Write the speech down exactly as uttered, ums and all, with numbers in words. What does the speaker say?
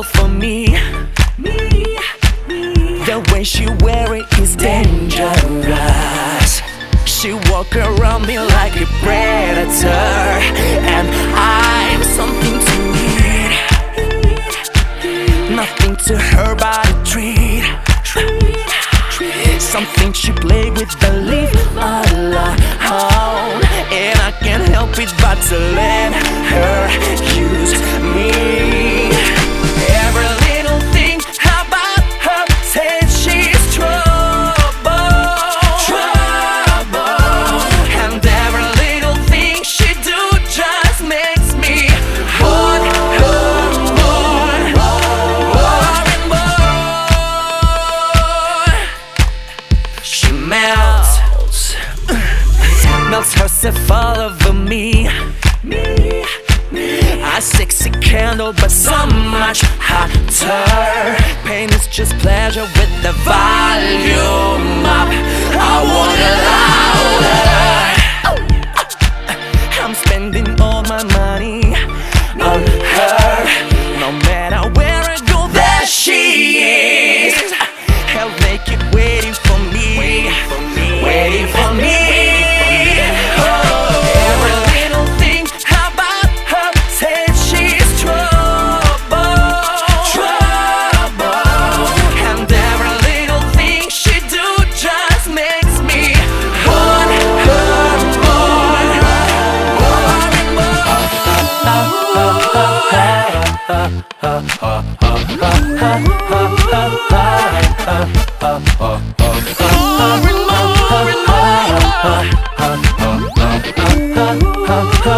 for me. The way she wear it is dangerous. She walk around me like a predator, and I'm something to eat. Nothing to her but a treat. Something she play with, believe alone. And I can't help it but to let her use me. Every little thing about her says she's trouble, trouble. And every little thing she do just makes me want her more, more and more. She melts, melts herself all over me. A sexy candle, but so much hotter. Pain is just pleasure with the volume up. I want it louder. I'm spending all my money on her. No matter where I go, there she is. Hell, make it waiting for me, waiting for me. More and more and more.